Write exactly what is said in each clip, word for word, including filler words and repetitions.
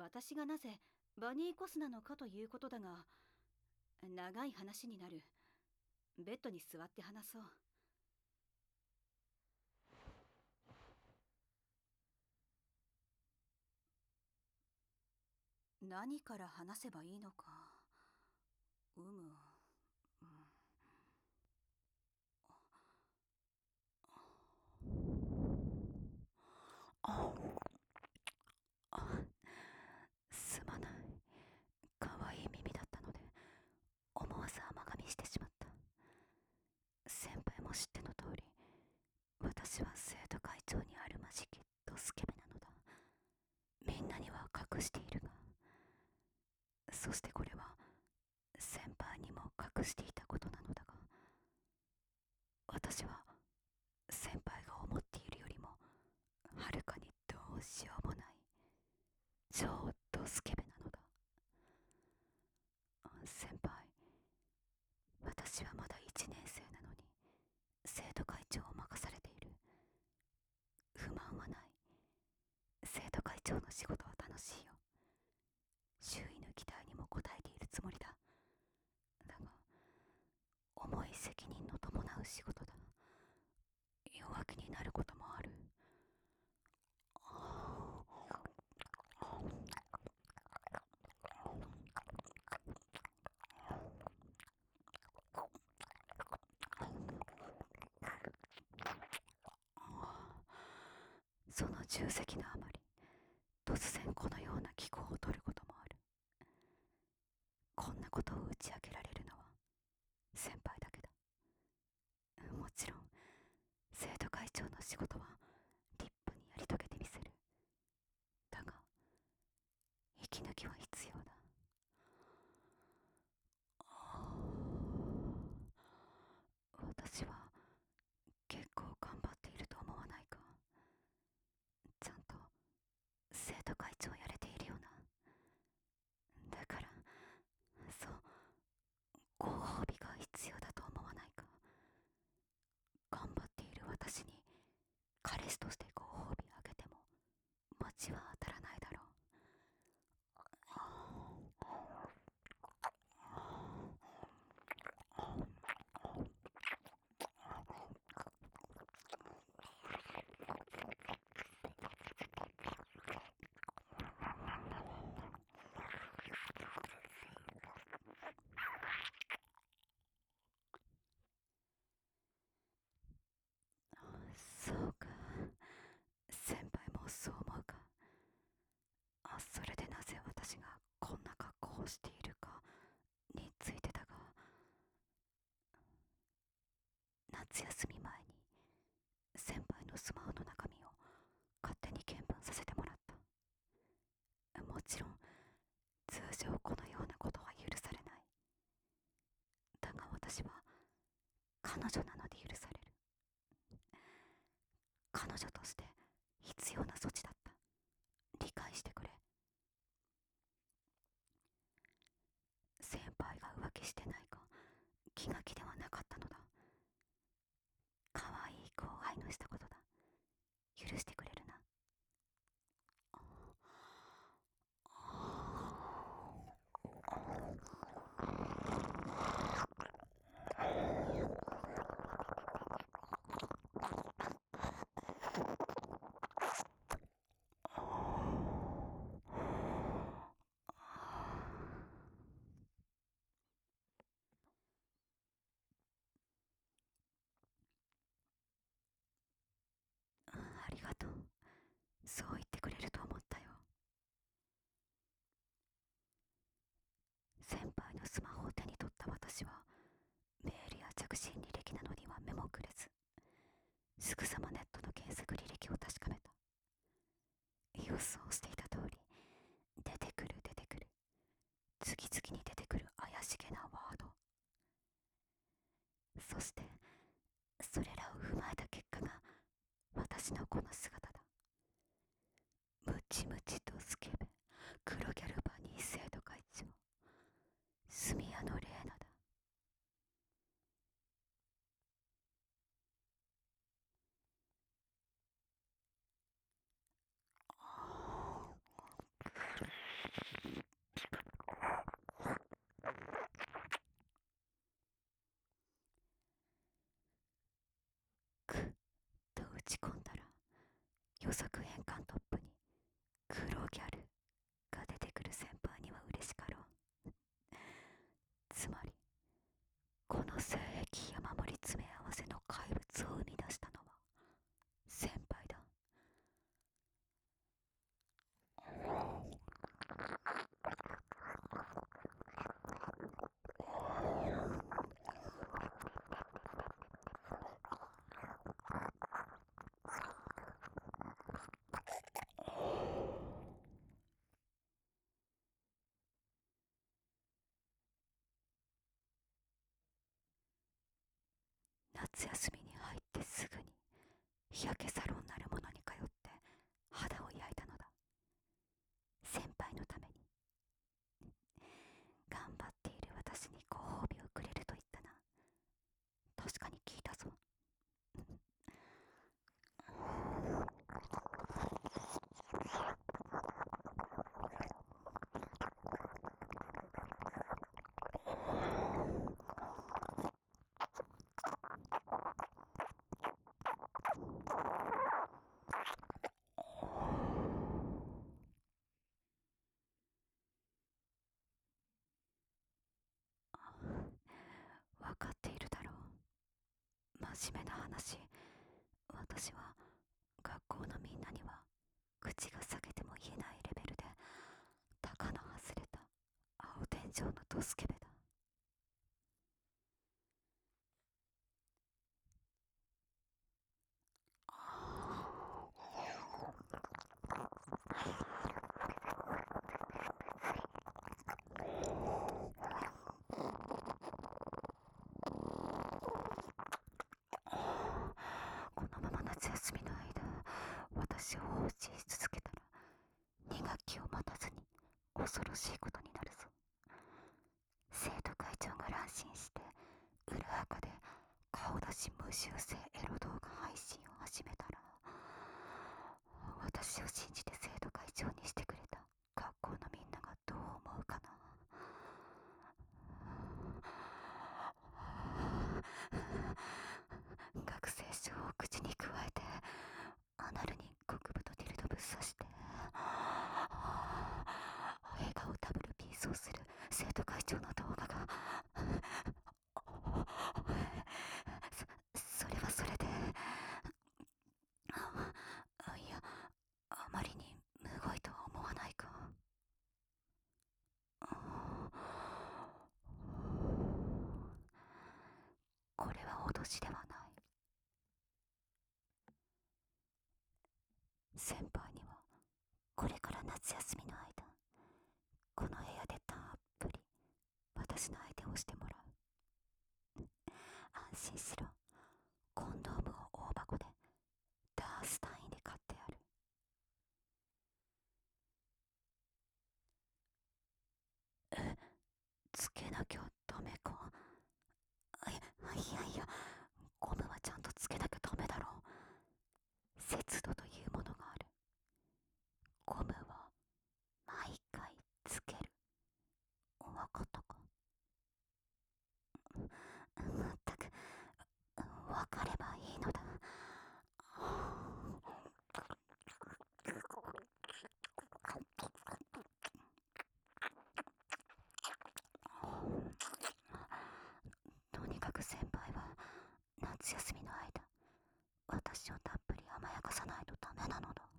私がなぜバニーコスなのかということだが、長い話になる。ベッドに座って話そう。何から話せばいいのか。うむ、うん、ああ、すまない。かわいい耳だったので思わず甘噛みしてしまった。先輩も知っての通り、私は生徒会長にあるまじきドスケベなのだ。みんなには隠しているが、そしてこれは先輩にも隠していたことなのだが、私は先輩が思っているよりもはるかにどうしようもない超ドスケベなのだ。先輩、私はまだいちねん生なのに生徒会長を任されている。不満はない。生徒会長の仕事は楽しいよ。周囲の期待にも応えているつもりだ。だが重い責任の伴う仕事だ。弱気になることもある。その重責のあまり、突然このような気候を取ることもある。こんなことを打ち明けられるのは先輩だけだ。もちろん生徒会長の仕事は立派にやり遂げてみせる。だが息抜きは必要だ。私は結構頑張っていると思わないか。ちゃんと生徒会長やれているよな。だからそうご褒美が必要だと思わないか。頑張っている私に彼氏としてご褒美あげても罰は当たらないだろう。そうか、先輩もそう思うか。あ、それでなぜ私がこんな格好をしているかについてだが、夏休み前に先輩のスマホの中身を勝手に検分させてもらった。もちろん通常このようなことは許されない。だが私は彼女なので許される。彼女として必要な措置だった。理解してくれ。先輩が浮気してないか気が気ではなかったのだ。可愛い後輩のしたことだ。許してくれるな。ありがとう。そう言ってくれると思ったよ。先輩のスマホを手に取った私はメールや着信履歴などには目もくれず、すぐさまネットの検索履歴を確かめた。予想していた通り、出てくる出てくる次々に出てくる怪しげなワード。そしてそれらを踏まえた結果が私のこの姿だ。ムチムチとスケベ黒ギャルバニー生徒会長住谷のレーナだ。 夏休みに入ってすぐに日焼けサロンなるものに通って肌を焼いたのだ。先輩のために。頑張っている私にご褒美をくれると言ったな。確かに聞いたぞ。わかっているだろう。真面目な話、私は学校のみんなには口が裂けても言えないレベルで高の外れた青天井のドスケベだ。このまま夏休みの間私を放置し続けたらに学期を待たずに恐ろしいことになるぞ。生徒会長が乱心して裏垢で顔出し無修正エロ動画配信を始めたら、私を信じて生徒会長にしてくれた学校のみんながどう思うかな。学生証を口にくわえてアナルに極太ディルドぶっ刺して笑顔ダブルピースをする生徒会長の動画がそ、それはそれで、あ、いや、あまりにむごいとは思わないか。これは脅しではない。先輩にはこれから夏休みの間この部屋でたっぷり私の相手をしてもらう。安心しろ。コンドームを大箱でダース単位で買ってやる。え、つけなきゃダメか。いやいや、ゴムはちゃんとつけなきゃダメだろう。節度というものがある。ゴムは毎回つける。わかったか。まったく、わかればいいのだ。とにかく先輩は夏休みの間私をたっぷり甘やかさないとダメなのだ。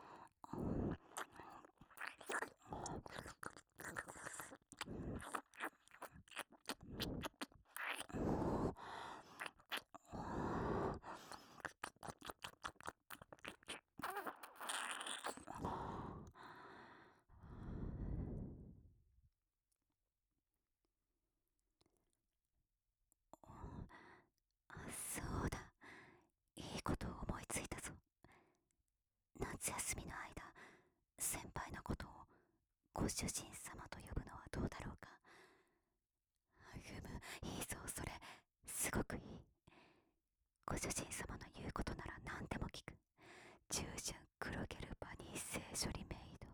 そうだ、いいことを思いついたぞ。夏休みの間先輩のことをご主人様と呼ぶのはどうだろうか。ふむ、いいぞ、それすごくいい。ご主人様の言うことなら何でも聞く。従順黒ゲルバニー性処理メイド。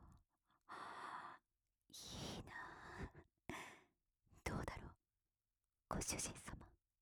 いいな。どうだろう、ご主人様。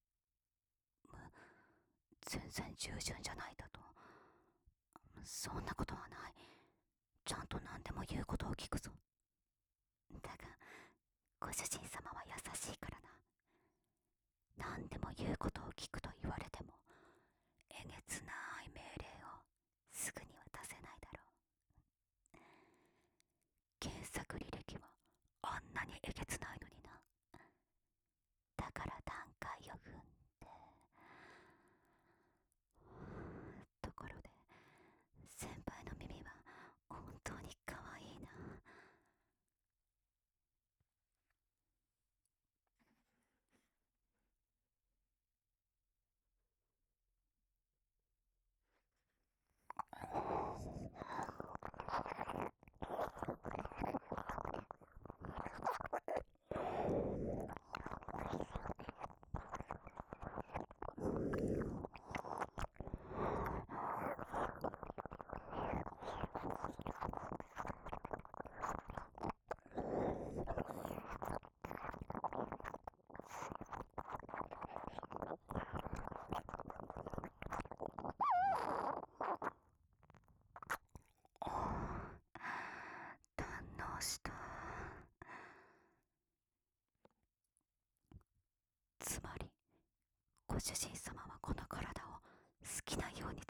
全然従順じゃないだと。そんなことはない。ちゃんと何でも言うことを聞くぞ。だがご主人様は優しいからな。何でも言うことを聞くと言われてもえげつない命令をすぐには出せないだろう。検索履歴はあんなにえげつないのにな。だから段階を踏んで。ところで先輩の耳は本当に可愛いな。 ご主人様はこの体を好きなように